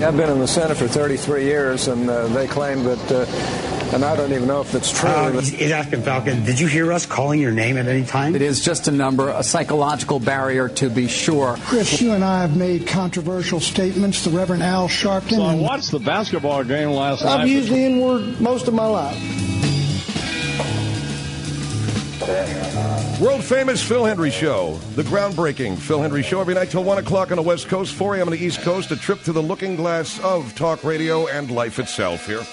I've been in the Senate for 33 years, and they claim that, and I don't even know if that's true. He's asking, Falcon, did you hear us calling your name at any time? It is just a number, a psychological barrier to be sure. Chris, you and I have made controversial statements. The Reverend Al Sharpton. So I watched the basketball game last night. I've used the N-word most of my life. World-famous Phil Hendrie Show, the groundbreaking Phil Hendrie Show, every night till 1 o'clock on the West Coast, 4 a.m. on the East Coast, a trip to the looking glass of talk radio and life itself here.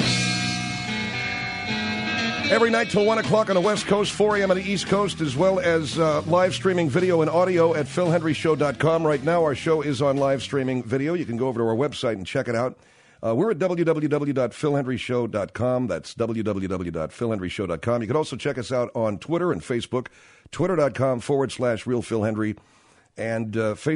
Every night till 1 o'clock on the West Coast, 4 a.m. on the East Coast, as well as live streaming video and audio at philhendrieshow.com. Right now, our show is on live streaming video. You can go over to our website and check it out. We're at www.philhendrieshow.com. That's www.philhendrieshow.com. You can also check us out on Twitter and Facebook, twitter.com/RealPhilHendry and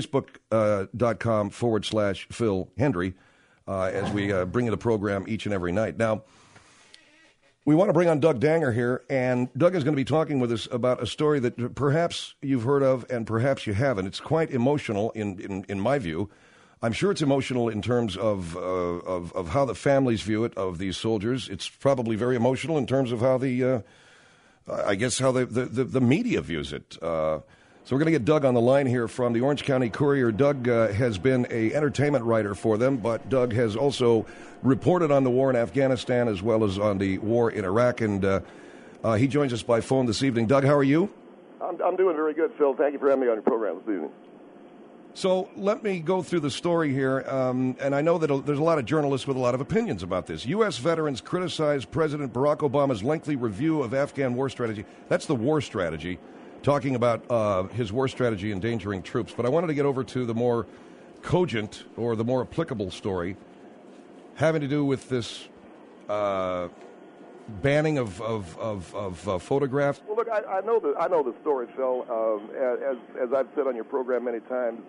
Facebook.com/Phil Hendrie as we bring you the program each and every night. Now, we want to bring on Doug Danger here, and Doug is going to be talking with us about a story that perhaps you've heard of and perhaps you haven't. It's quite emotional in my view. I'm sure it's emotional in terms of how the families view it, of these soldiers. It's probably very emotional in terms of how the media views it. So we're going to get Doug on the line here from the Orange County Courier. Doug has been an entertainment writer for them, but Doug has also reported on the war in Afghanistan as well as on the war in Iraq, and he joins us by phone this evening. Doug, how are you? I'm doing very good, Phil. Thank you for having me on your program this evening. So let me go through the story here, and I know that there's a lot of journalists with a lot of opinions about this. U.S. veterans criticize President Barack Obama's lengthy review of Afghan war strategy. That's the war strategy, talking about his war strategy endangering troops. But I wanted to get over to the more cogent or the more applicable story having to do with this banning of photographs. Well, look, I know the story, Phil. As I've said on your program many times,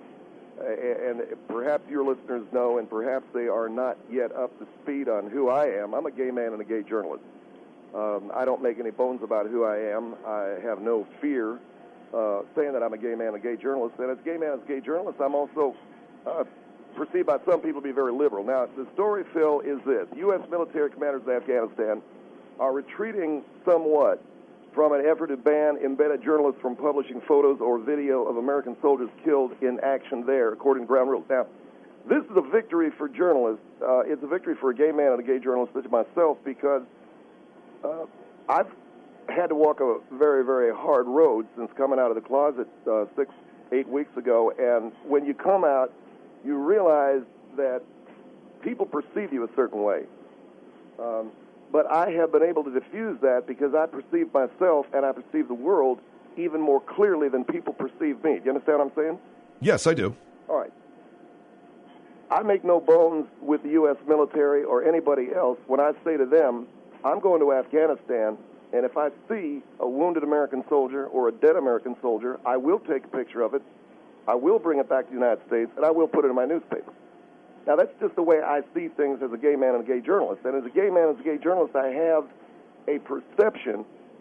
and perhaps your listeners know, and perhaps they are not yet up to speed on who I am. I'm a gay man and a gay journalist. I don't make any bones about who I am. I have no fear saying that I'm a gay man and a gay journalist. And as a gay man and a gay journalist, I'm also perceived by some people to be very liberal. Now, the story, Phil, is this. U.S. military commanders in Afghanistan are retreating somewhat from an effort to ban embedded journalists from publishing photos or video of American soldiers killed in action there, according to ground rules. Now, this is a victory for journalists. It's a victory for a gay man and a gay journalist such as myself, because I've had to walk a very, very hard road since coming out of the closet 6-8 weeks ago, and when you come out, you realize that people perceive you a certain way. But I have been able to diffuse that because I perceive myself and I perceive the world even more clearly than people perceive me. Do you understand what I'm saying? Yes, I do. All right. I make no bones with the U.S. military or anybody else when I say to them, I'm going to Afghanistan, and if I see a wounded American soldier or a dead American soldier, I will take a picture of it, I will bring it back to the United States, and I will put it in my newspaper. Now, that's just the way I see things as a gay man and a gay journalist. And as a gay man and as a gay journalist, I have a perception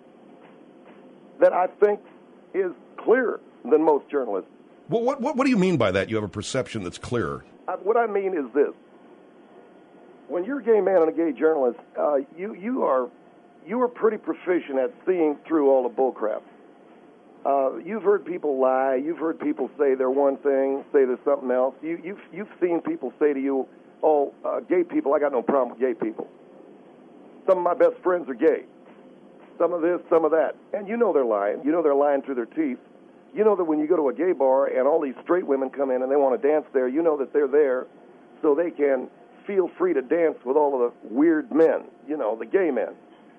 that I think is clearer than most journalists. Well, what do you mean by that? You have a perception that's clearer? What I mean is this. When you're a gay man and a gay journalist, you are pretty proficient at seeing through all the bullcrap. You've heard people lie. You've heard people say they're one thing, say they're something else. You've seen people say to you, gay people, I got no problem with gay people. Some of my best friends are gay. Some of this, some of that. And you know they're lying. You know they're lying through their teeth. You know that when you go to a gay bar and all these straight women come in and they want to dance there, you know that they're there so they can feel free to dance with all of the weird men, the gay men.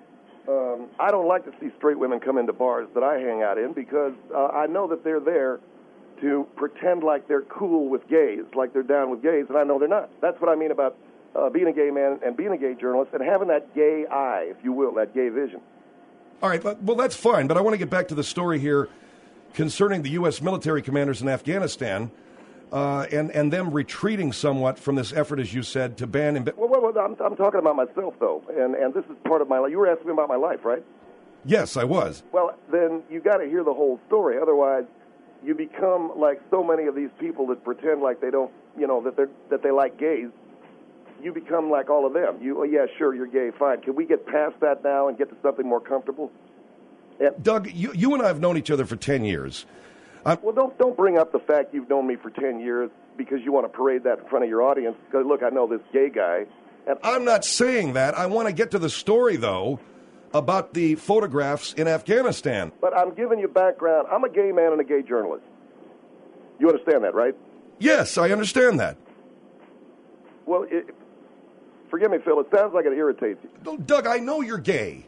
I don't like to see straight women come into bars that I hang out in because I know that they're there to pretend like they're cool with gays, like they're down with gays, and I know they're not. That's what I mean about being a gay man and being a gay journalist and having that gay eye, if you will, that gay vision. All right, well, that's fine, but I want to get back to the story here concerning the U.S. military commanders in Afghanistan and them retreating somewhat from this effort, as you said, to ban... Well, I'm talking about myself, though, and this is part of my life. You were asking me about my life, right? Yes, I was. Well, then you got to hear the whole story. Otherwise, you become like so many of these people that pretend like they don't, that they like gays. You become like all of them. Yeah, sure, you're gay, fine. Can we get past that now and get to something more comfortable? Doug, you and I have known each other for 10 years. Well, don't bring up the fact you've known me for 10 years because you want to parade that in front of your audience. Because, look, I know this gay guy. I'm not saying that. I want to get to the story, though, about the photographs in Afghanistan. But I'm giving you background. I'm a gay man and a gay journalist. You understand that, right? Yes, I understand that. Well, forgive me, Phil. It sounds like it irritates you. Doug, I know you're gay.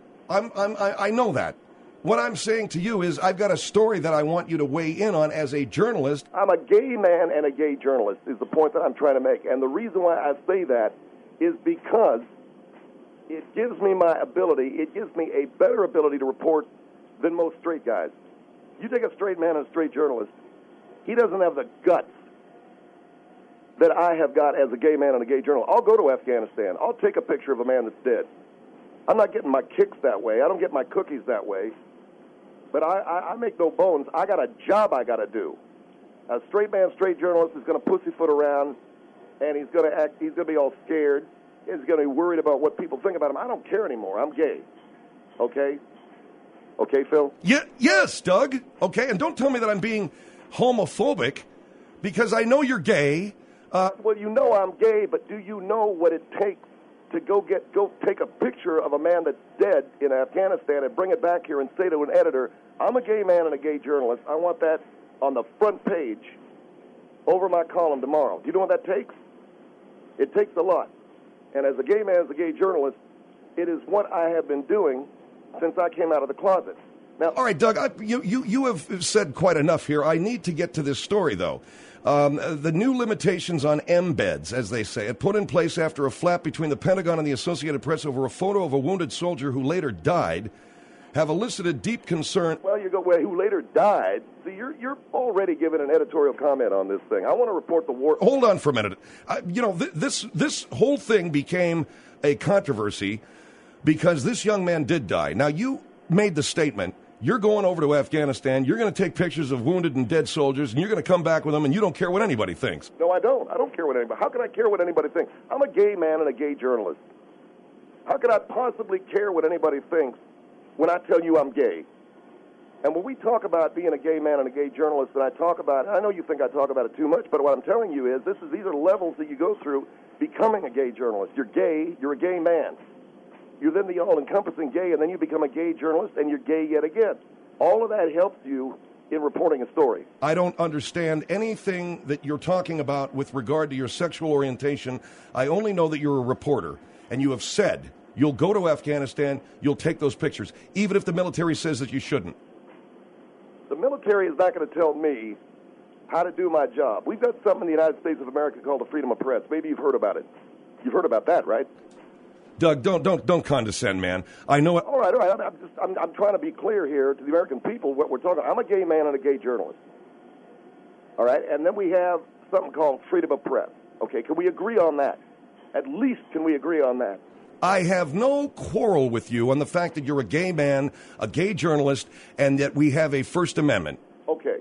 I know that. What I'm saying to you is I've got a story that I want you to weigh in on as a journalist. I'm a gay man and a gay journalist is the point that I'm trying to make. And the reason why I say that is because it gives me a better ability to report than most straight guys. You take a straight man and a straight journalist, he doesn't have the guts that I have got as a gay man and a gay journalist. I'll go to Afghanistan. I'll take a picture of a man that's dead. I'm not getting my kicks that way. I don't get my cookies that way. But I make no bones. I got a job I got to do. A straight man, straight journalist is going to pussyfoot around, and he's going to be all scared. He's going to be worried about what people think about him. I don't care anymore. I'm gay. Okay? Okay, Phil? Yes, Doug. Okay, and don't tell me that I'm being homophobic because I know you're gay. Well, you know I'm gay, but do you know what it takes to go take a picture of a man that's dead in Afghanistan and bring it back here and say to an editor, I'm a gay man and a gay journalist. I want that on the front page over my column tomorrow. Do you know what that takes? It takes a lot. And as a gay man, as a gay journalist, it is what I have been doing since I came out of the closet. Now, all right, Doug, you have said quite enough here. I need to get to this story, though. The new limitations on embeds, as they say it, put in place after a flap between the Pentagon and the Associated Press over a photo of a wounded soldier who later died, have elicited deep concern. Well, who later died. See, you're already giving an editorial comment on this thing. I want to report the war. Hold on for a minute. This whole thing became a controversy because this young man did die. Now, you made the statement. You're going over to Afghanistan, you're going to take pictures of wounded and dead soldiers, and you're going to come back with them, and you don't care what anybody thinks. No, I don't. I don't care what anybody... How can I care what anybody thinks? I'm a gay man and a gay journalist. How could I possibly care what anybody thinks when I tell you I'm gay? And when we talk about being a gay man and a gay journalist, and I know you think I talk about it too much, but what I'm telling you is these are levels that you go through becoming a gay journalist. You're gay, you're a gay man. You're then the all-encompassing gay, and then you become a gay journalist, and you're gay yet again. All of that helps you in reporting a story. I don't understand anything that you're talking about with regard to your sexual orientation. I only know that you're a reporter, and you have said you'll go to Afghanistan, you'll take those pictures, even if the military says that you shouldn't. The military is not going to tell me how to do my job. We've got something in the United States of America called the freedom of press. Maybe you've heard about it. You've heard about that, right? Doug, don't condescend, man. I know it. All right. I'm trying to be clear here to the American people what we're talking about. I'm a gay man and a gay journalist. All right, and then we have something called freedom of press. Okay, can we agree on that? At least can we agree on that? I have no quarrel with you on the fact that you're a gay man, a gay journalist, and that we have a First Amendment. Okay.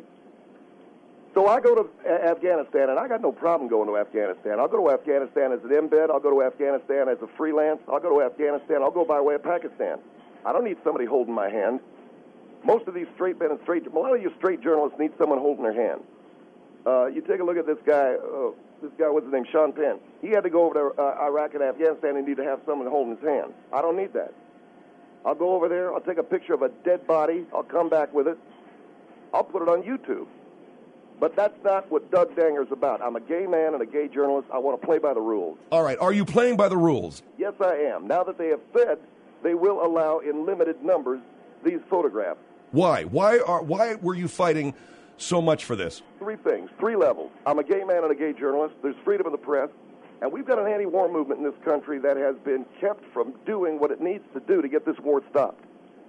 So I go to Afghanistan, and I got no problem going to Afghanistan. I'll go to Afghanistan as an embed. I'll go to Afghanistan as a freelance. I'll go to Afghanistan. I'll go by way of Pakistan. I don't need somebody holding my hand. Most of these straight men and a lot of you straight journalists need someone holding their hand. You take a look at this guy. What's his name? Sean Penn. He had to go over to Iraq and Afghanistan and need to have someone holding his hand. I don't need that. I'll go over there. I'll take a picture of a dead body. I'll come back with it. I'll put it on YouTube. But that's not what Doug Danger's about. I'm a gay man and a gay journalist. I want to play by the rules. All right. Are you playing by the rules? Yes, I am. Now that they have said they will allow in limited numbers these photographs. Why? Why were you fighting so much for this? Three things, 3 levels. I'm a gay man and a gay journalist. There's freedom of the press. And we've got an anti-war movement in this country that has been kept from doing what it needs to do to get this war stopped.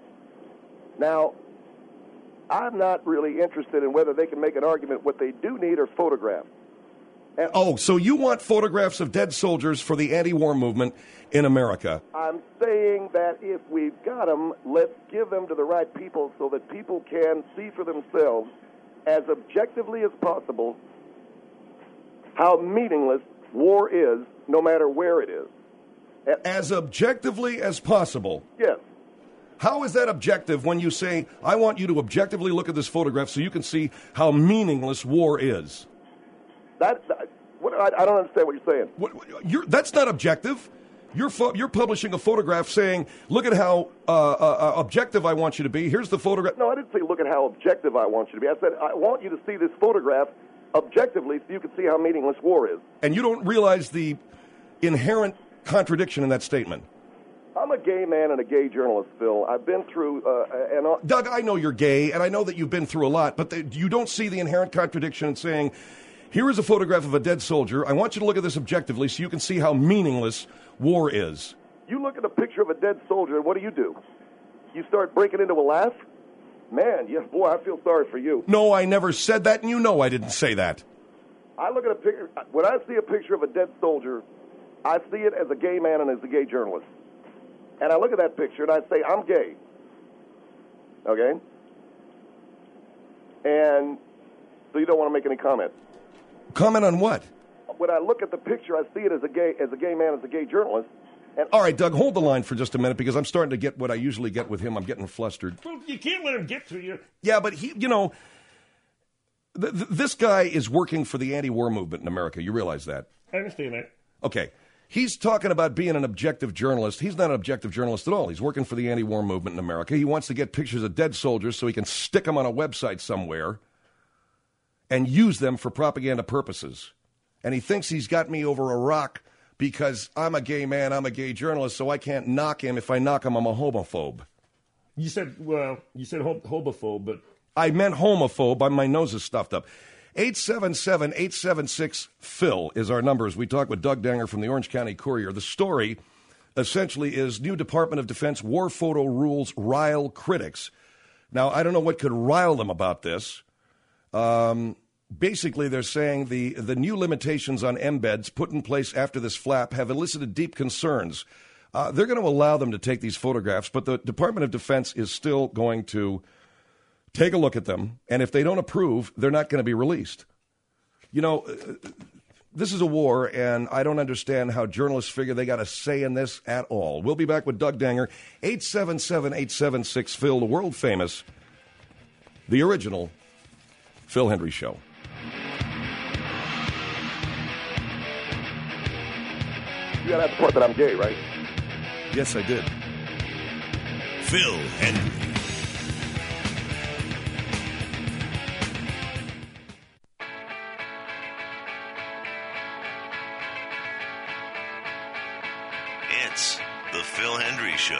Now, I'm not really interested in whether they can make an argument. What they do need are photographs. So you want photographs of dead soldiers for the anti-war movement in America? I'm saying that if we've got them, let's give them to the right people so that people can see for themselves as objectively as possible how meaningless war is, no matter where it is. As objectively as possible? Yes. How is that objective when you say, I want you to objectively look at this photograph so you can see how meaningless war is? I don't understand what you're saying. That's not objective. You're publishing a photograph saying, look at how objective I want you to be. Here's the photograph. No, I didn't say look at how objective I want you to be. I said I want you to see this photograph objectively so you can see how meaningless war is. And you don't realize the inherent contradiction in that statement. I'm a gay man and a gay journalist, Phil. I've been through... Doug, I know you're gay, and I know that you've been through a lot, but you don't see the inherent contradiction in saying, here is a photograph of a dead soldier. I want you to look at this objectively so you can see how meaningless war is. You look at a picture of a dead soldier, and what do? You start breaking into a laugh? Man, yes, boy, I feel sorry for you. No, I never said that, and you know I didn't say that. I look at a picture... When I see a picture of a dead soldier, I see it as a gay man and as a gay journalist. And I look at that picture and I say, I'm gay. Okay? And so you don't want to make any comment. Comment on what? When I look at the picture, I see it as a gay man, as a gay journalist. And all right, Doug, hold the line for just a minute because I'm starting to get what I usually get with him. I'm getting flustered. Well, you can't let him get to you. Yeah, but this guy is working for the anti-war movement in America. You realize that? I understand that. Okay. He's talking about being an objective journalist. He's not an objective journalist at all. He's working for the anti-war movement in America. He wants to get pictures of dead soldiers so he can stick them on a website somewhere and use them for propaganda purposes. And he thinks he's got me over a rock because I'm a gay man, I'm a gay journalist, so I can't knock him. If I knock him, I'm a homophobe. You said homophobe, but... I meant homophobe. My nose is stuffed up. 877-876-PHIL is our number as we talk with Doug Danger from the Orange County Courier. The story essentially is new Department of Defense war photo rules rile critics. Now, I don't know what could rile them about this. Basically, they're saying the new limitations on embeds put in place after this flap have elicited deep concerns. They're going to allow them to take these photographs, but the Department of Defense is still going to take a look at them, and if they don't approve, they're not going to be released. You know, this is a war, and I don't understand how journalists figure they got a say in this at all. We'll be back with Doug Danger, 877-876-PHIL, the world-famous, the original Phil Hendrie Show. You got to support that I'm gay, right? Yes, I did. Phil Hendrie. It's the Phil Hendrie Show.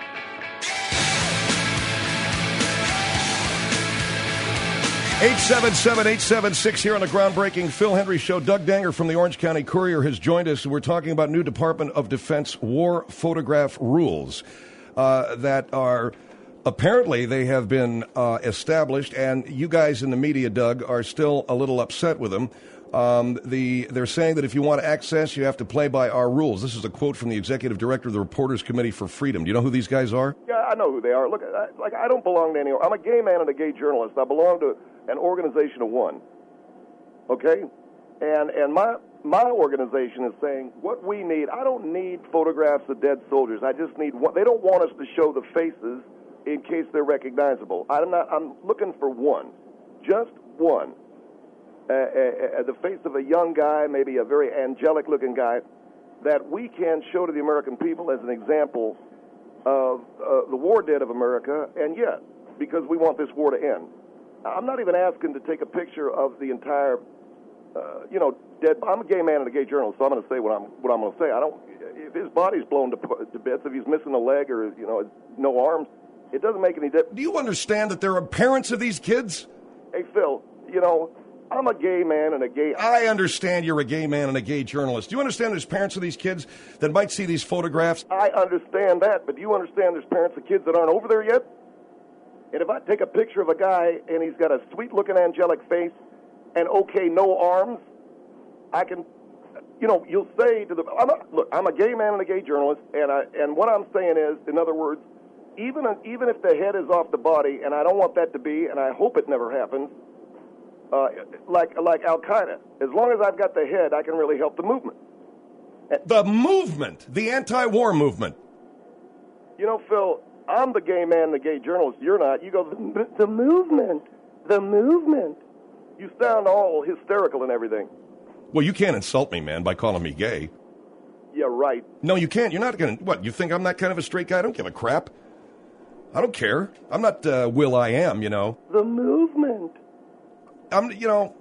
Eight 877-876 here on the groundbreaking Phil Hendrie Show. Doug Danger from the Orange County Courier has joined us. We're talking about new Department of Defense war photograph rules that are apparently they have been established, and you guys in the media, Doug, are still a little upset with them. They're saying that if you want access, you have to play by our rules. This is a quote from the executive director of the Reporters Committee for Freedom. Do you know who these guys are? Yeah, I know who they are. Look, I don't belong to any... I'm a gay man and a gay journalist. I belong to an organization of one. Okay? And my organization is saying what we need... I don't need photographs of dead soldiers. I just need... They don't want us to show the faces in case they're recognizable. I'm looking for one. Just one. The face of a young guy, maybe a very angelic-looking guy, that we can show to the American people as an example of the war dead of America, and yet, because we want this war to end. I'm not even asking to take a picture of the entire, dead. I'm a gay man and a gay journalist, so I'm going to say what I'm going to say. If his body's blown to bits, if he's missing a leg or no arms, it doesn't make any difference. Do you understand that there are parents of these kids? Hey, Phil, I'm a gay man and a gay... I understand you're a gay man and a gay journalist. Do you understand there's parents of these kids that might see these photographs? I understand that, but do you understand there's parents of kids that aren't over there yet? And if I take a picture of a guy and he's got a sweet-looking angelic face and, no arms, I can... you'll say to the... Look, I'm a gay man and a gay journalist, and what I'm saying is, in other words, even if the head is off the body, and I don't want that to be, and I hope it never happens, like Al Qaeda. As long as I've got the head, I can really help the movement. The movement, the anti-war movement. You know, Phil, I'm the gay man, the gay journalist. You're not. You go, the movement, the movement. You sound all hysterical and everything. Well, you can't insult me, man, by calling me gay. Yeah, right. No, you can't. You're not going to. What, you think I'm that kind of a straight guy? I don't give a crap. I don't care. I'm not Will.I.am, you know. The movement. I'm, you know,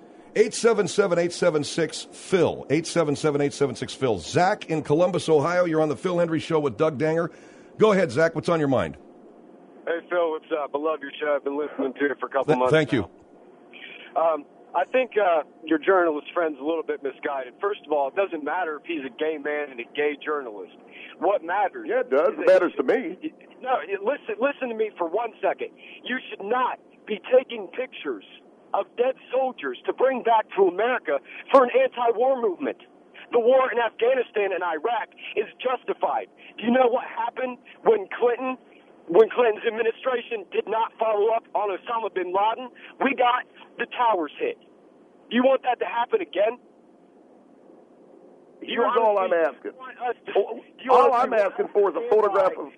877-876-PHIL. 877-876-PHIL. Zach in Columbus, Ohio. You're on the Phil Hendry Show with Doug Danger. Go ahead, Zach. What's on your mind? Hey, Phil, what's up? I love your show. I've been listening to it for a couple months Thank you. I think your journalist friend's a little bit misguided. First of all, it doesn't matter if he's a gay man and a gay journalist. What matters? Yeah, it does. It matters to me. No, listen to me for 1 second. You should not be taking pictures of dead soldiers to bring back to America for an anti-war movement. The war in Afghanistan and Iraq is justified. Do you know what happened when Clinton's administration did not follow up on Osama bin Laden? We got the towers hit. Do you want that to happen again? Here's all I'm asking. All I'm asking for is a photograph of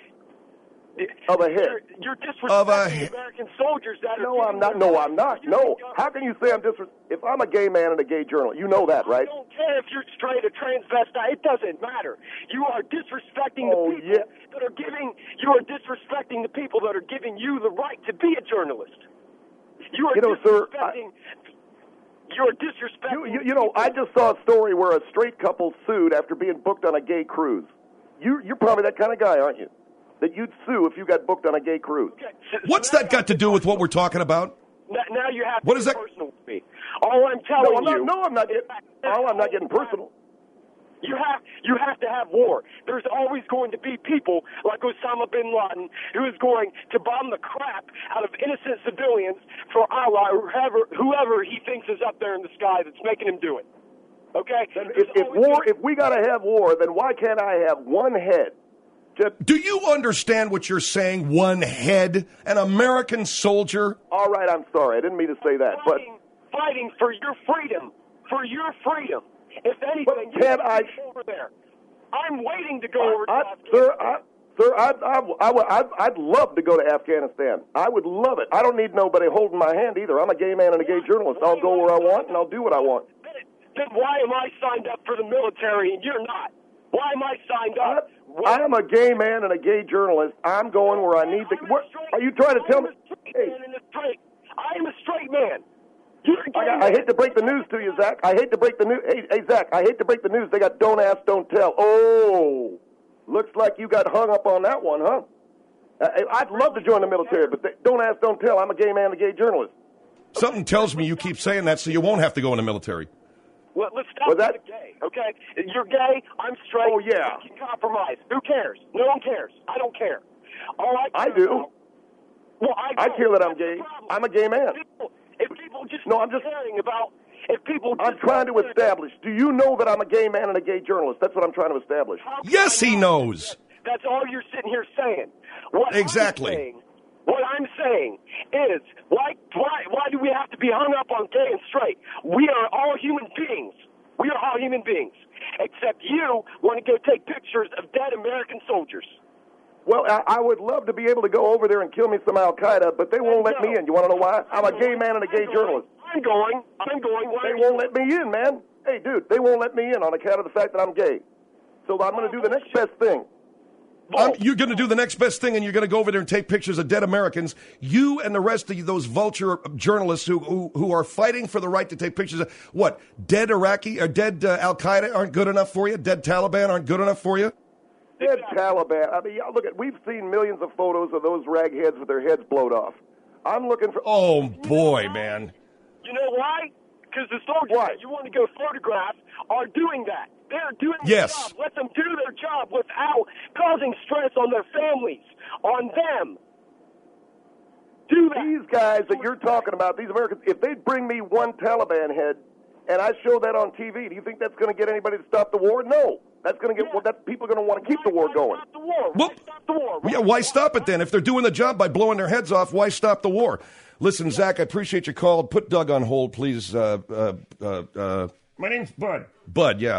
a head. You're disrespecting American soldiers that are... No, I'm not. No, I'm not. No. How can you say I'm disrespecting? If I'm a gay man and a gay journalist, you know that, right? I don't care if you're straight or transvestite. It doesn't matter. You are disrespecting the people that are giving... You are disrespecting the people that are giving you the right to be a journalist. You are disrespecting... You're disrespecting... You know, I just saw a story where a straight couple sued after being booked on a gay cruise. You're probably that kind of guy, aren't you? That you'd sue if you got booked on a gay cruise. Okay. What's that got to do with what we're talking about? Now you have to what get is that? personal with me. All I'm telling you... No, I'm not getting personal. You have to have war. There's always going to be people like Osama bin Laden who is going to bomb the crap out of innocent civilians for Allah or whoever he thinks is up there in the sky that's making him do it. Okay? If we got to have war, then why can't I have one head? Do you understand what you're saying? One head, an American soldier. All right, I'm sorry. I didn't mean to say that, fighting for your freedom, If anything, you can't I? Over there. I'm waiting to go over to Afghanistan. I'd love to go to Afghanistan. I would love it. I don't need nobody holding my hand either. I'm a gay man and a gay journalist. I'll go where I want and I'll do what I want. Then why am I signed up for the military and you're not? Why am I signed up? I'm a gay man and a gay journalist. I'm going where I need to. Are you trying to tell me? Hey, I am a straight man. I hate to break the news to you, Zach. I hate to break the news. Hey, Zach, I hate to break the news. They got don't ask, don't tell. Oh, looks like you got hung up on that one, huh? I'd love to join the military, but don't ask, don't tell. I'm a gay man and a gay journalist. Something tells me you keep saying that so you won't have to go in the military. Well, let's stop with the gay, okay? You're gay, I'm straight. Oh, yeah. We can compromise. Who cares? No one cares. I don't care. All I do. Well, I care that I'm gay. I'm a gay man. If people just I'm just caring about... I'm trying to establish. Do you know that I'm a gay man and a gay journalist? That's what I'm trying to establish. Yes, he knows. That's all you're sitting here saying. Exactly. What I'm saying is, why do we have to be hung up on gay and straight? We are all human beings. We are all human beings. Except you want to go take pictures of dead American soldiers. Well, I would love to be able to go over there and kill me some Al-Qaeda, but they won't let me in. You want to know why? I'm a gay man and a gay journalist. I'm going. They won't let me in, man. Hey, dude, they won't let me in on account of the fact that I'm gay. So I'm going to do the next best thing. You're going to do the next best thing, and you're going to go over there and take pictures of dead Americans. You and the rest of those vulture journalists who are fighting for the right to take pictures of what? Dead Iraqi or dead Al-Qaeda aren't good enough for you? Dead Taliban aren't good enough for you? Dead Taliban. I mean, look we've seen millions of photos of those ragheads with their heads blowed off. I'm looking for. Oh boy, man. You know why? Because the soldiers that you want to go photograph are doing that. They're doing their job. Let them do their job without causing stress on their families, on them. Do that. These guys that you're talking about, these Americans, if they'd bring me one Taliban head and I show that on TV, do you think that's going to get anybody to stop the war? No. That's going to get. Well, that people are going to want to keep the war going. Stop the war. Well, Stop the war. yeah, why stop it then? If they're doing the job by blowing their heads off, why stop the war? Listen, Zach, I appreciate your call. Put Doug on hold, please. My name's Bud. Bud, yeah.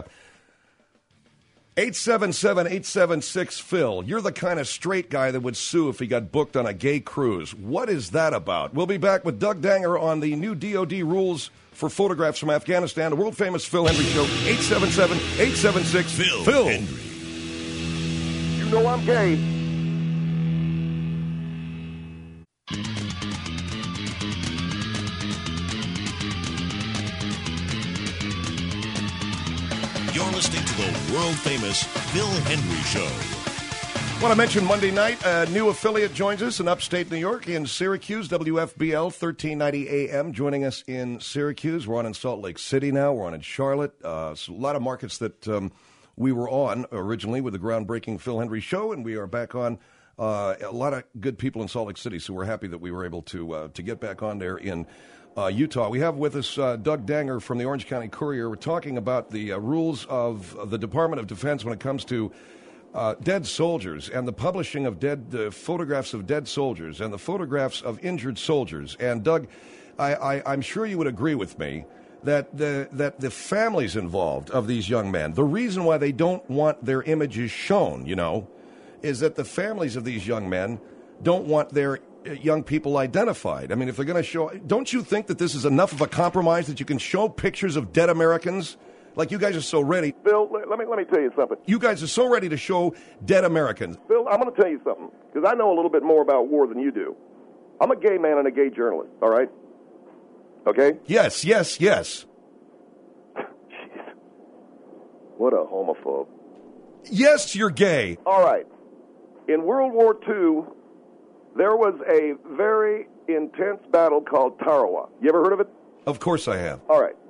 877-876-PHIL. You're the kind of straight guy that would sue if he got booked on a gay cruise. What is that about? We'll be back with Doug Danger on the new DOD rules for photographs from Afghanistan. The world-famous Phil Hendry Show. 877-876-PHIL. Phil Hendry. You know I'm gay. You're listening to the world-famous Phil Hendry Show. I want to mention Monday night, a new affiliate joins us in upstate New York in Syracuse, WFBL 1390 AM, joining us in Syracuse. We're on in Salt Lake City now. We're on in Charlotte. So a lot of markets that we were on originally with the groundbreaking Phil Hendry Show, and we are back on a lot of good people in Salt Lake City, so we're happy that we were able to get back on there in Utah. We have with us Doug Danger from the Orange County Courier. We're talking about the rules of the Department of Defense when it comes to dead soldiers and the publishing of photographs of dead soldiers and the photographs of injured soldiers. And Doug, I'm sure you would agree with me that the families involved of these young men, the reason why they don't want their images shown, is that the families of these young men don't want their young people identified. I mean, if they're going to show, don't you think that this is enough of a compromise that you can show pictures of dead Americans? Like, you guys are so ready. Bill, let me tell you something. You guys are so ready to show dead Americans. Bill, I'm going to tell you something, because I know a little bit more about war than you do. I'm a gay man and a gay journalist, all right? Okay? Yes. Jeez. What a homophobe. Yes, you're gay. All right. In World War II, there was a very intense battle called Tarawa. You ever heard of it? Of course I have. All right.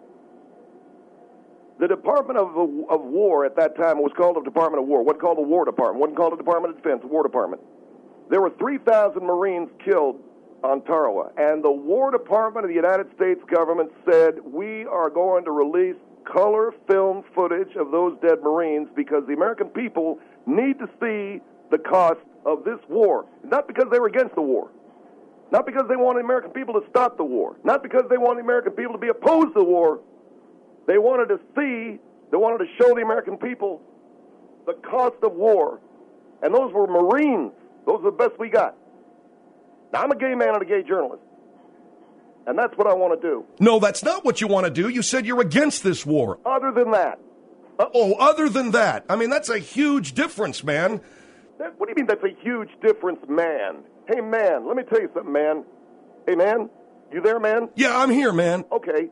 The Department of War at that time was called the Department of War. Wasn't called the War Department. Wasn't called the Department of Defense, the War Department. There were 3,000 Marines killed on Tarawa, and the War Department of the United States government said, we are going to release color film footage of those dead Marines because the American people need to see the cost of this war. Not because they were against the war. Not because they wanted the American people to stop the war. Not because they wanted the American people to be opposed to the war. They wanted to show the American people the cost of war. And those were Marines. Those are the best we got. Now, I'm a gay man and a gay journalist. And that's what I want to do. No, that's not what you want to do. You said you're against this war. Other than that. Other than that. I mean, that's a huge difference, man. What do you mean that's a huge difference, man? Hey, man, let me tell you something, man. Hey, man, you there, man? Yeah, I'm here, man. Okay.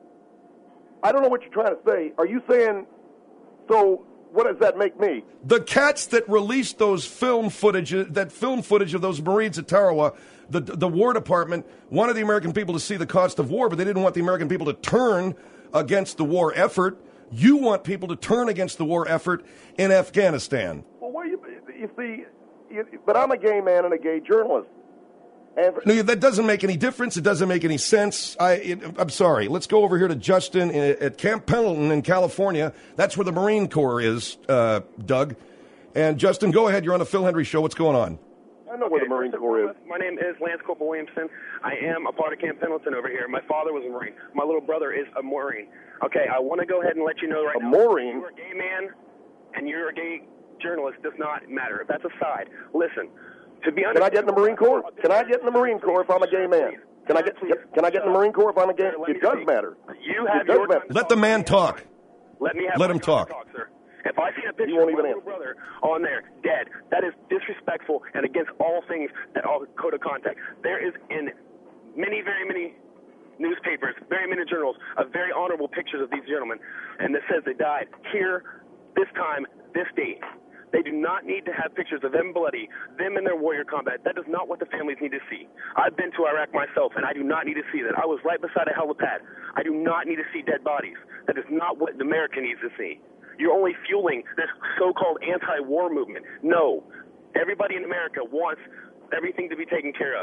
I don't know what you're trying to say. Are you saying, so what does that make me? The cats that released those film footage of those Marines at Tarawa, the War Department wanted the American people to see the cost of war, but they didn't want the American people to turn against the war effort. You want people to turn against the war effort in Afghanistan. Well, you see, but I'm a gay man and a gay journalist. No, that doesn't make any difference. It doesn't make any sense. I'm sorry. Let's go over here to Justin at Camp Pendleton in California. That's where the Marine Corps is, Doug. And Justin, go ahead. You're on the Phil Hendry Show. What's going on? I know where the Marine Corps is. My name is Lance Corporal Williamson. I am a part of Camp Pendleton over here. My father was a Marine. My little brother is a Marine. Okay, I want to go ahead and let you know right now. A Marine? You're a gay man and you're a gay journalist does not matter. That's aside. Listen. To be honest, can I get in the Marine Corps? Can I get in the Marine Corps if I'm a gay man? Can I get in the Marine Corps if I'm a gay man? It does matter. Let the man talk. Let him talk. Sir. If I see a picture of my little brother on there, dead, that is disrespectful and against all things that all code of contact. There is in very many newspapers, very many journals, of very honorable pictures of these gentlemen, and that says they died here, this time, this date. They do not need to have pictures of them bloody, them in their warrior combat. That is not what the families need to see. I've been to Iraq myself, and I do not need to see that. I was right beside a helipad. I do not need to see dead bodies. That is not what America needs to see. You're only fueling this so-called anti-war movement. No. Everybody in America wants everything to be taken care of.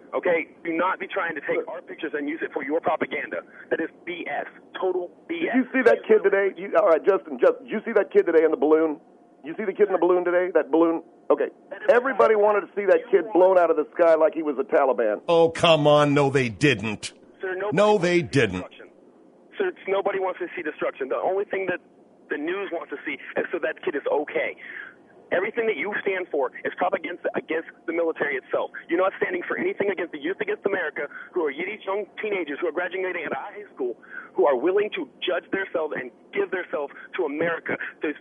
Okay? Do not be trying to take our pictures and use it for your propaganda. That is BS. Total BS. Did you see that kid today? All right, Justin, did you see that kid today in the balloon? You see the kid in the balloon today? That balloon? Okay. Everybody wanted to see that kid blown out of the sky like he was a Taliban. Oh, come on. No, they didn't. Sir, no, they didn't. Sir, nobody wants to see destruction. The only thing that the news wants to see is so that kid is okay. Everything that you stand for is propaganda against the military itself. You're not standing for anything against the Youth Against America, who are Yiddish young teenagers who are graduating out of high school, who are willing to judge themselves and give themselves to America,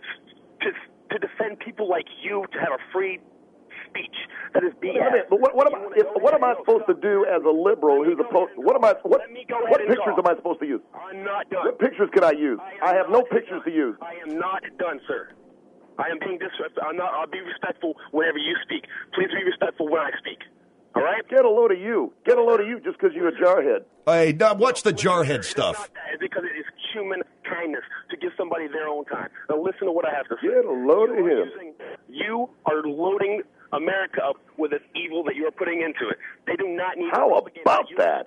to defend people like you, to have a free speech. That is BS. But what am I supposed to do as a liberal who's opposed? What pictures am I supposed to use? I'm not done. What pictures can I use? I have no pictures to use. I am not done, sir. I am being disrespectful. I'll be respectful whenever you speak. Please be respectful when I speak. All right? Get a load of you. Get a load of you just because you're a jarhead. Hey, now what's the jarhead stuff? It's because it is human kindness to give somebody their own time. Now listen to what I have to say. Get a load of him. You are loading America up with this evil that you are putting into it. They do not need How about that?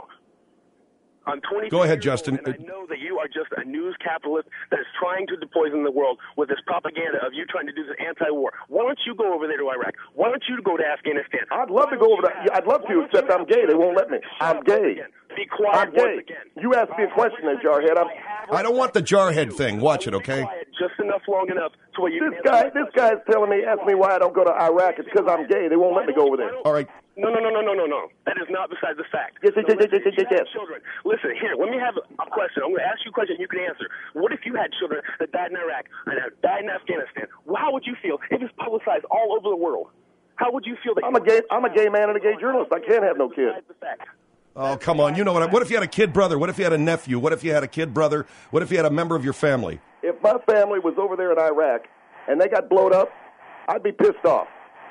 I'm 22 Go ahead, years Justin. Old, and I know that you are just a news capitalist that is trying to poison the world with this propaganda of you trying to do this anti-war. Why don't you go over there to Iraq? Why don't you go to Afghanistan? I'd love to go over there. I'd love to, except I'm gay. They won't let me. I'm gay. Be quiet I'm gay. once again. You asked me a question there, jarhead. I don't want the jarhead thing. Watch it, okay? Just enough, long enough to where you. This guy's telling me, ask me why I don't go to Iraq. It's because I'm gay. They won't let me go over there. All right. No. That is not besides the fact. Yes. Children, listen, here, let me have a question. I'm going to ask you a question you can answer. What if you had children that died in Iraq and died in Afghanistan? Well, how would you feel if it's publicized all over the world? How would you feel that I'm a gay man and a gay journalist. I can't have no kids. Oh, come on. You know what if you had a kid brother? What if you had a nephew? What if you had a kid brother? What if you had a member of your family? If my family was over there in Iraq and they got blown up, I'd be pissed off.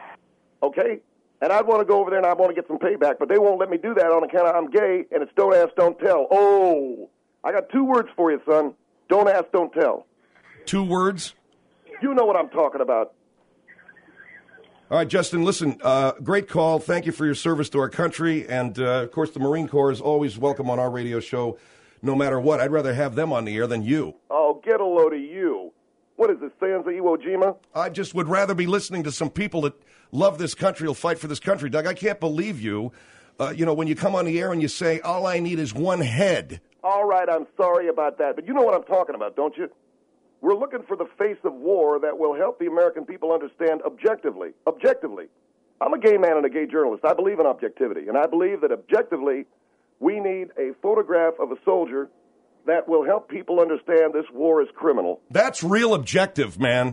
Okay? And I'd want to go over there and I'd want to get some payback, but they won't let me do that on account of I'm gay, and it's don't ask, don't tell. Oh, I got 2 words for you, son. Don't ask, don't tell. 2 words? You know what I'm talking about. All right, Justin, listen, great call. Thank you for your service to our country. And, of course, the Marine Corps is always welcome on our radio show, no matter what. I'd rather have them on the air than you. Oh, get a load of you. What is this, Sansa Iwo Jima? I just would rather be listening to some people that love this country, will fight for this country. Doug, I can't believe you, when you come on the air and you say, all I need is one head. All right, I'm sorry about that. But you know what I'm talking about, don't you? We're looking for the face of war that will help the American people understand objectively. Objectively. I'm a gay man and a gay journalist. I believe in objectivity. And I believe that objectively we need a photograph of a soldier that will help people understand this war is criminal. That's real objective, man.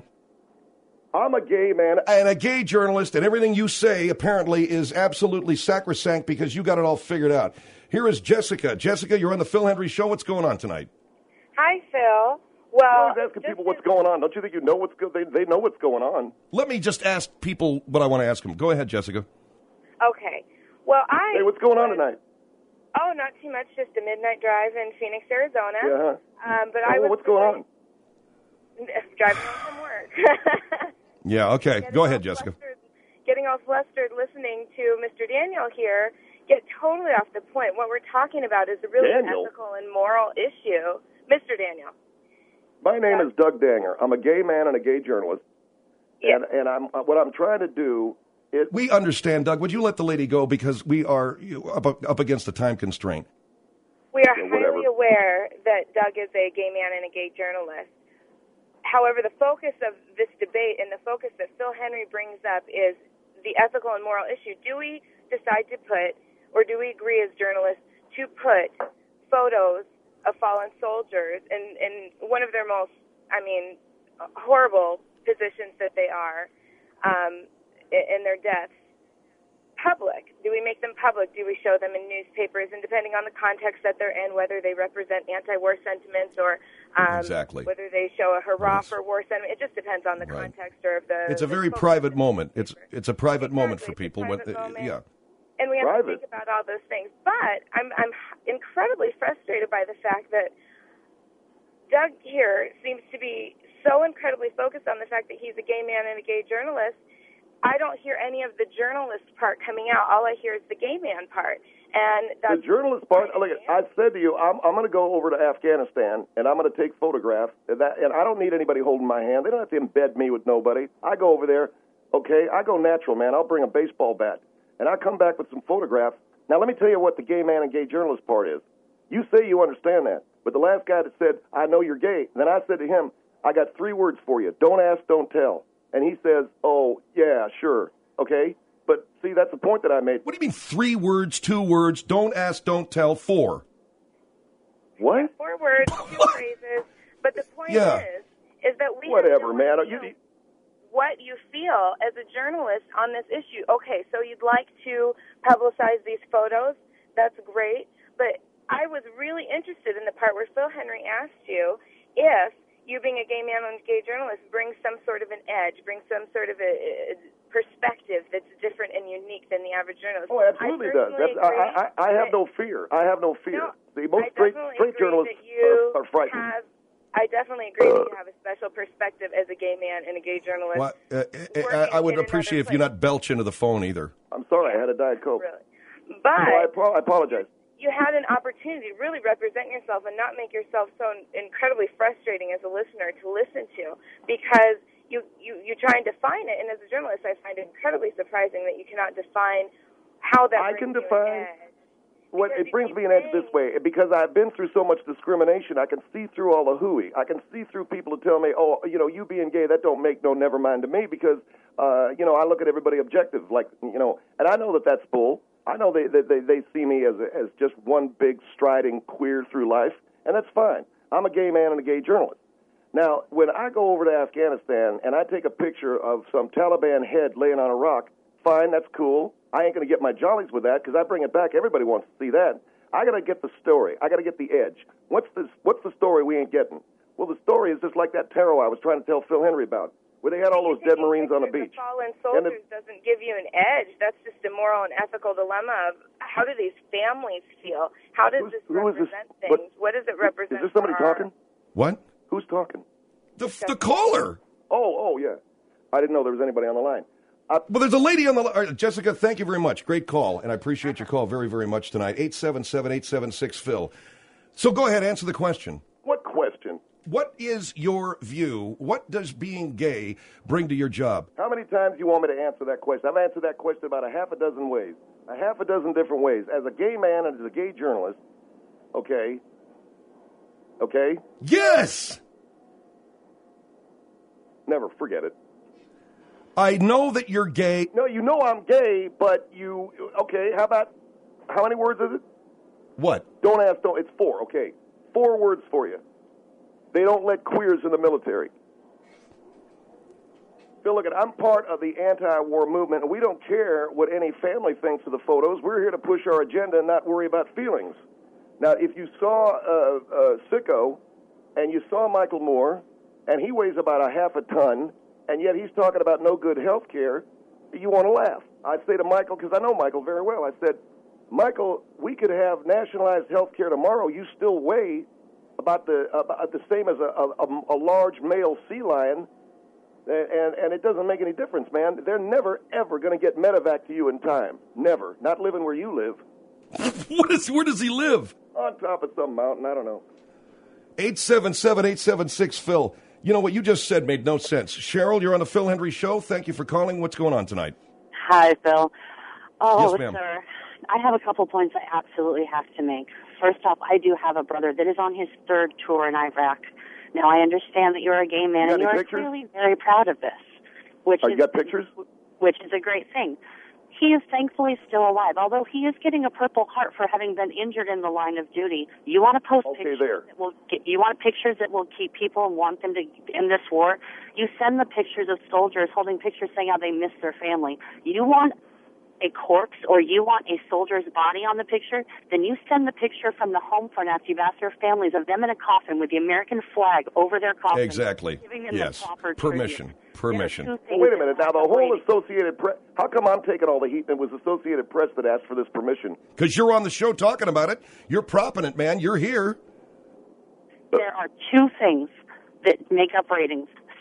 I'm a gay man. And a gay journalist, and everything you say apparently is absolutely sacrosanct because you got it all figured out. Here is Jessica. Jessica, you're on the Phil Hendrie Show. What's going on tonight? Hi, Phil. Well, you're always asking people what's going on. Don't you think you know they know what's going on? Let me just ask people what I want to ask them. Go ahead, Jessica. Okay. Well, Hey, what's going on tonight? Oh, not too much. Just a midnight drive in Phoenix, Arizona. Yeah. But I was what's going on? Driving home from work. Yeah. Okay. Go ahead, Jessica. Getting all flustered listening to Mr. Daniel here get totally off the point. What we're talking about is a really ethical and moral issue. Mr. Daniel. My name is Doug Danger. I'm a gay man and a gay journalist. Yeah. And what I'm trying to do is... We understand, Doug. Would you let the lady go because we are up against a time constraint? We are highly aware that Doug is a gay man and a gay journalist. However, the focus of this debate and the focus that Phil Hendrie brings up is the ethical and moral issue. Do we decide to put, or do we agree as journalists to put photos of fallen soldiers in one of their most, horrible positions that they are in their deaths public? Do we make them public? Do we show them in newspapers? And depending on the context that they're in, whether they represent anti-war sentiments or whether they show a hurrah for war sentiment, it just depends on the context or of the... It's a very private moment. It's a private moment for people. Yeah. And we have to think about all those things. But I'm incredibly frustrated by the fact that Doug here seems to be so incredibly focused on the fact that he's a gay man and a gay journalist. I don't hear any of the journalist part coming out. All I hear is the gay man part. And that's the journalist part, look, I said to you, I'm going to go over to Afghanistan, and I'm going to take photographs, and I don't need anybody holding my hand. They don't have to embed me with nobody. I go over there, okay, I go natural, man. I'll bring a baseball bat, and I come back with some photographs. Now, let me tell you what the gay man and gay journalist part is. You say you understand that, but the last guy that said, I know you're gay, then I said to him, I got 3 words for you. Don't ask, don't tell. And he says, oh, yeah, sure, okay? But, see, that's the point that I made. What do you mean 3 words, 2 words, don't ask, don't tell, 4? What? 4 words, 2 phrases. But the point is that we whatever, have man. what you feel as a journalist on this issue. Okay, so you'd like to publicize these photos. That's great. But I was really interested in the part where Phil Henry asked you if you being a gay man and gay journalist brings some sort of an edge, brings some sort of a perspective that's different and unique than the average journalist. Oh, absolutely does. I have no fear. I have no fear. The most straight journalists are frightened. I definitely agree that you have a special perspective as a gay man and a gay journalist. Well, I would appreciate if you not belch into the phone either. I'm sorry, I had a Diet Coke. Really. But I apologize. You had an opportunity to really represent yourself and not make yourself so incredibly frustrating as a listener to listen to, because you're trying to define it. And as a journalist, I find it incredibly surprising that you cannot define how that brings you an edge. What it brings me an edge this way, because I've been through so much discrimination. I can see through all the hooey. I can see through people who tell me, oh, you being gay, that don't make no never mind to me, because I look at everybody objective, and I know that that's bull. I know they see me as just one big striding queer through life, and that's fine. I'm a gay man and a gay journalist. Now, when I go over to Afghanistan and I take a picture of some Taliban head laying on a rock, fine, that's cool. I ain't going to get my jollies with that, because I bring it back. Everybody wants to see that. I got to get the story. I got to get the edge. What's the story we ain't getting? Well, the story is just like that tarot I was trying to tell Phil Henry about, where they had all those dead Marines on the beach. Fallen soldiers doesn't give you an edge. That's just a moral and ethical dilemma of how do these families feel? How does this represent things? What does it represent? Is this somebody talking? What? Who's talking? The caller. Oh, yeah. I didn't know there was anybody on the line. Well, there's a lady on the line. Jessica, thank you very much. Great call, and I appreciate your call very, very much tonight. 877-876-PHIL. So go ahead, answer the question. What question? What is your view? What does being gay bring to your job? How many times do you want me to answer that question? I've answered that question about a half a dozen ways. A half a dozen different ways. As a gay man and as a gay journalist, okay? Yes! Never, forget it. I know that you're gay. No, you know I'm gay, but how many words is it? What? Don't ask, don't, it's 4, okay. 4 words for you. They don't let queers in the military. Phil, look, I'm part of the anti-war movement, and we don't care what any family thinks of the photos. We're here to push our agenda and not worry about feelings. Now, if you saw Sicko, and you saw Michael Moore, and he weighs about a half a ton, and yet he's talking about no good health care, you want to laugh. I say to Michael, because I know Michael very well, I said, Michael, we could have nationalized health care tomorrow. You still weigh about the same as a large male sea lion, and it doesn't make any difference, man. They're never, ever going to get medevac to you in time. Never. Not living where you live. Where does he live? On top of some mountain. I don't know. 877-876-PHIL. You know, what you just said made no sense. Cheryl, you're on the Phil Henry Show. Thank you for calling. What's going on tonight? Hi, Phil. Oh, yes, ma'am. Sir. I have a couple points I absolutely have to make. First off, I do have a brother that is on his 3rd tour in Iraq. Now, I understand that you're a gay man, and you are clearly very proud of this. You got pictures? Which is a great thing. He is thankfully still alive, although he is getting a Purple Heart for having been injured in the line of duty. You want to post pictures you want pictures that will keep people and want them to end this war. You send the pictures of soldiers holding pictures saying how they miss their family. You want a corpse or you want a soldier's body on the picture, then you send the picture from the home front after you've asked their families of them in a coffin with the American flag over their coffin. Exactly. Giving them yes. the proper Permission. Well, wait a minute. Now, the whole Associated Press, how come I'm taking all the heat and it was Associated Press that asked for this permission? Because you're on the show talking about it. You're propping it, man. You're here. There are 2 things that make up ratings.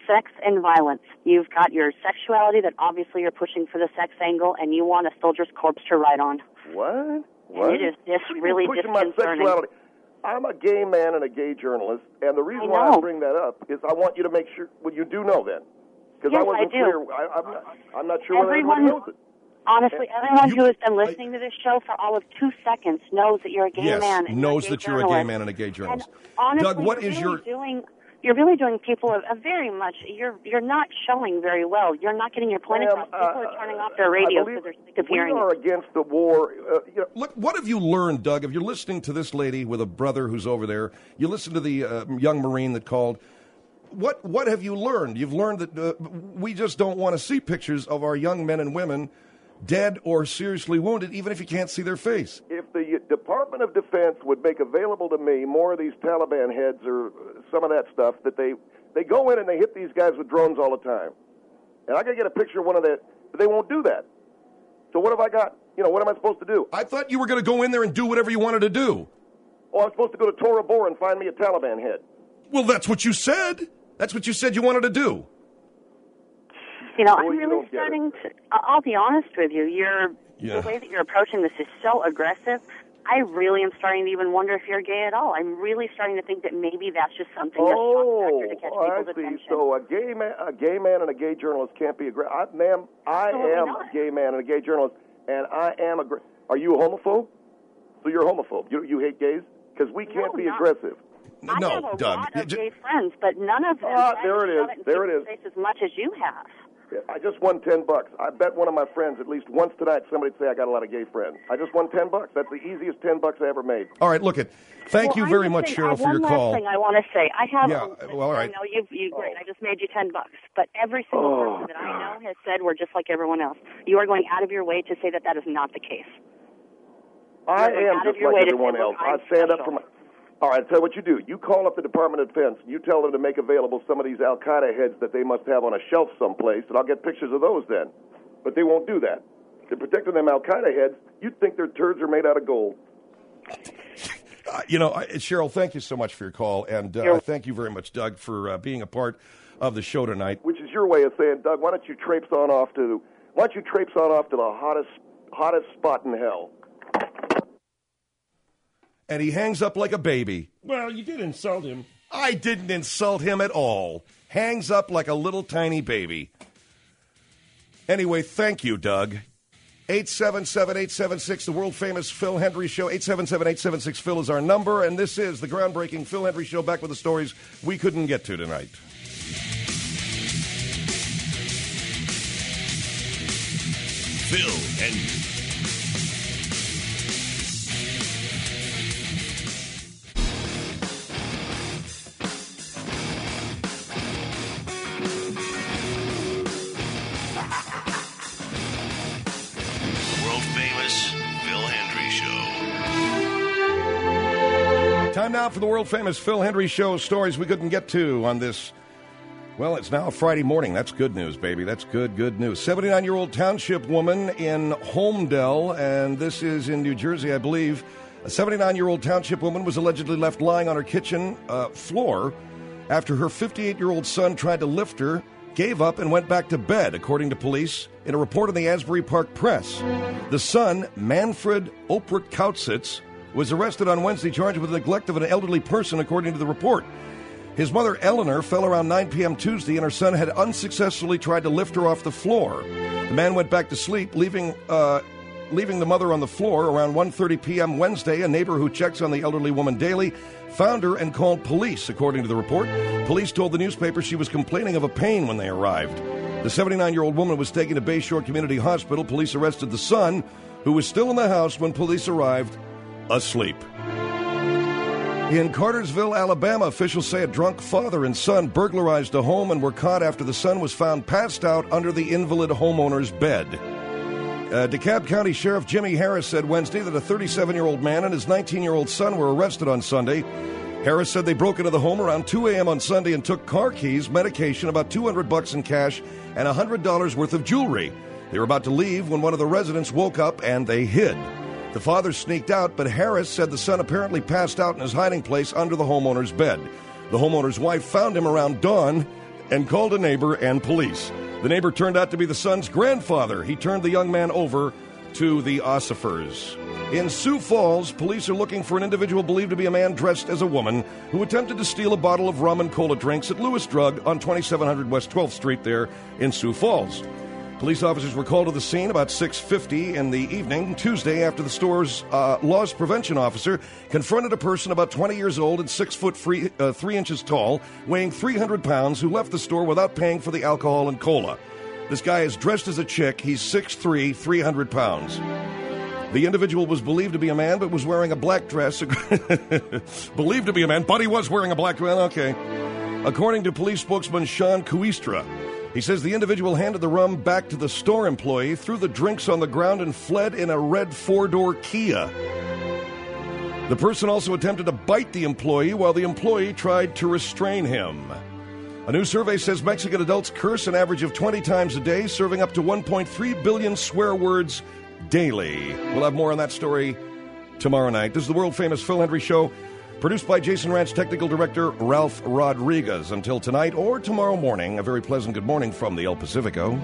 sex and violence. You've got your sexuality that obviously you're pushing for the sex angle, and you want a soldier's corpse to ride on. What? And it is just really pushing disconcerting. My sexuality. I'm a gay man and a gay journalist, and the reason why I bring that up is I want you to make sure. Well, you do know then, because yes, I wasn't I do. clear. I'm not sure whether everyone knows it. Honestly, everyone who has been listening to this show for all of 2 seconds knows that you're a gay man. Yes, knows that you're a gay man and a gay journalist. And honestly, Doug, what is You're really doing people a very much. You're not showing very well. You're not getting your point across. People are turning off their radio because they're sick of hearing. We are against the war. Look, what have you learned, Doug? If you're listening to this lady with a brother who's over there, you listen to the young Marine that called. What have you learned? You've learned that we just don't want to see pictures of our young men and women dead or seriously wounded, even if you can't see their face. If the Department of Defense would make available to me more of these Taliban heads or some of that stuff, that they go in and they hit these guys with drones all the time. And I got to get a picture of one of that, but they won't do that. So what have I got? What am I supposed to do? I thought you were going to go in there and do whatever you wanted to do. Oh, I'm supposed to go to Tora Bora and find me a Taliban head. Well, that's what you said. That's what you said you wanted to do. I'm really starting to. I'll be honest with you. The way that you're approaching this is so aggressive. I really am starting to even wonder if you're gay at all. I'm really starting to think that maybe that's just something a shock factor to catch people's attention. So a gay man and a gay journalist can't be aggressive. Ma'am, I am a gay man and a gay journalist, and I am aggressive. Are you a homophobe? So you're a homophobe. You hate gays? Because we can't be aggressive. I have a lot of gay friends, but none of them there it is. There it is. Face as much as you have. I just won $10. I bet one of my friends at least once tonight somebody would say I got a lot of gay friends. I just won $10. That's the easiest $10 I ever made. All right, look it. Thank you very much, Cheryl, for your call. One last thing I want to say. I have. All right. I know you great. I just made you $10, but every single person that I know has said we're just like everyone else. You are going out of your way to say that is not the case. I am just like everyone else. I stand up for my. All right, tell you what you do. You call up the Department of Defense. You tell them to make available some of these Al-Qaeda heads that they must have on a shelf someplace, and I'll get pictures of those then. But they won't do that. They're protecting them Al-Qaeda heads. You'd think their turds are made out of gold. Cheryl, thank you so much for your call, and thank you very much, Doug, for being a part of the show tonight. Which is your way of saying, Doug, why don't you traipse on off to the hottest spot in hell? And he hangs up like a baby. Well, you did insult him. I didn't insult him at all. Hangs up like a little tiny baby. Anyway, thank you, Doug. 877-876, the world-famous Phil Hendrie Show. 877-876-PHIL is our number, and this is the groundbreaking Phil Hendrie Show, back with the stories we couldn't get to tonight. Phil Hendrie. Time now for the world-famous Phil Hendrie Show, stories we couldn't get to on this, well, it's now Friday morning. That's good news, baby. That's good news. 79-year-old township woman in Holmdel, and this is in New Jersey, I believe. A 79-year-old township woman was allegedly left lying on her kitchen floor after her 58-year-old son tried to lift her, gave up, and went back to bed, according to police in a report in the Asbury Park Press. The son, Manfred Oprut-Kautsitz, was arrested on Wednesday, charged with neglect of an elderly person, according to the report. His mother, Eleanor, fell around 9 p.m. Tuesday, and her son had unsuccessfully tried to lift her off the floor. The man went back to sleep, leaving the mother on the floor. Around 1:30 p.m. Wednesday, a neighbor who checks on the elderly woman daily found her and called police, according to the report. Police told the newspaper she was complaining of a pain when they arrived. The 79-year-old woman was taken to Bayshore Community Hospital. Police arrested the son, who was still in the house when police arrived, asleep. In Cartersville, Alabama, officials say a drunk father and son burglarized a home and were caught after the son was found passed out under the invalid homeowner's bed. DeKalb County Sheriff Jimmy Harris said Wednesday that a 37-year-old man and his 19-year-old son were arrested on Sunday. Harris said they broke into the home around 2 a.m. on Sunday and took car keys, medication, about $200 in cash, and $100 worth of jewelry. They were about to leave when one of the residents woke up and they hid. The father sneaked out, but Harris said the son apparently passed out in his hiding place under the homeowner's bed. The homeowner's wife found him around dawn and called a neighbor and police. The neighbor turned out to be the son's grandfather. He turned the young man over to the ossifers. In Sioux Falls, police are looking for an individual believed to be a man dressed as a woman who attempted to steal a bottle of rum and cola drinks at Lewis Drug on 2700 West 12th Street there in Sioux Falls. Police officers were called to the scene about 6:50 in the evening Tuesday after the store's loss prevention officer confronted a person about 20 years old and 6 foot 3 inches tall, weighing 300 pounds, who left the store without paying for the alcohol and cola. This guy is dressed as a chick. He's 6'3", 300 pounds. The individual was believed to be a man, but was wearing a black dress. Believed to be a man, but he was wearing a black dress. Okay. According to police spokesman Sean Kuistra, he says the individual handed the rum back to the store employee, threw the drinks on the ground, and fled in a red 4-door Kia. The person also attempted to bite the employee while the employee tried to restrain him. A new survey says Mexican adults curse an average of 20 times a day, serving up to 1.3 billion swear words daily. We'll have more on that story tomorrow night. This is the world-famous Phil Hendrie Show, produced by Jason Ranch technical director Ralph Rodriguez. Until tonight or tomorrow morning, a very pleasant good morning from the El Pacifico.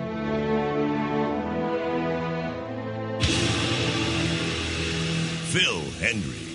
Phil Hendrie.